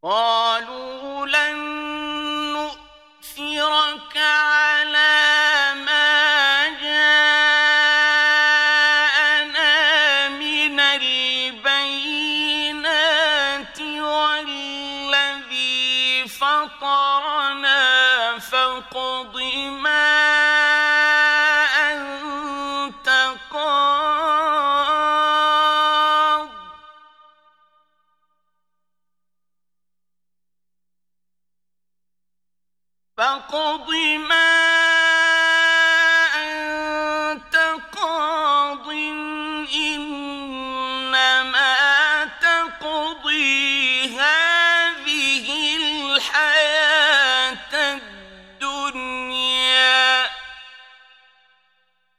قالوا لن نؤثرك على ما جاءنا من البينات والذي فطرنا فاقض ما أنت قاض فاقض ما